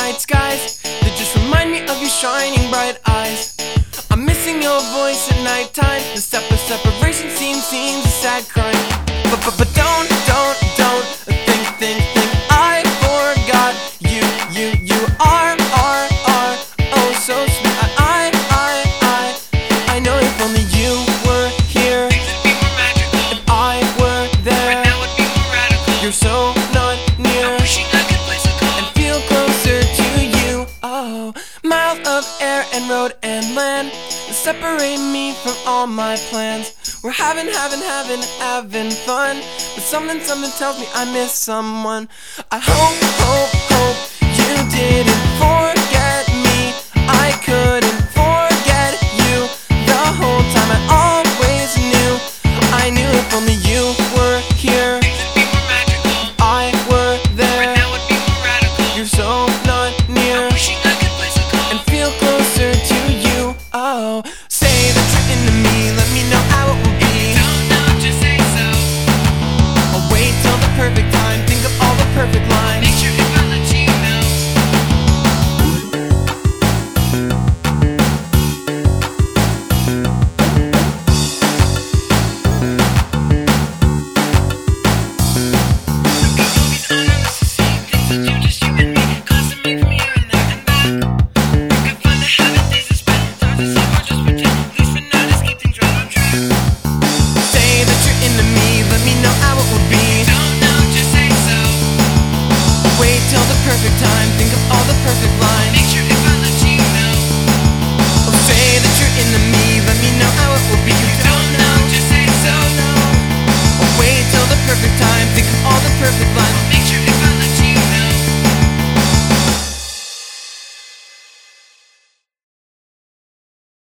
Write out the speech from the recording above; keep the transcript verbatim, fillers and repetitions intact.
night skies that just remind me of your shining bright eyes. I'm missing your voice at night time. The step of separation seems, seems a sad crime. But, but, but don't, don't, don't think, think, think I forgot you, you, you are, are, are, oh so sweet. I, I, I, I know if only you were here, things would be more magical. if I were there, Right now would be more radical. you're so not near, I'm wishing I could place a call and feel closer to you. Oh, miles of air and road and land that separate me from all my plans. We're having, having, having, having fun, but something, something tells me I miss someone. I hope, hope, hope you did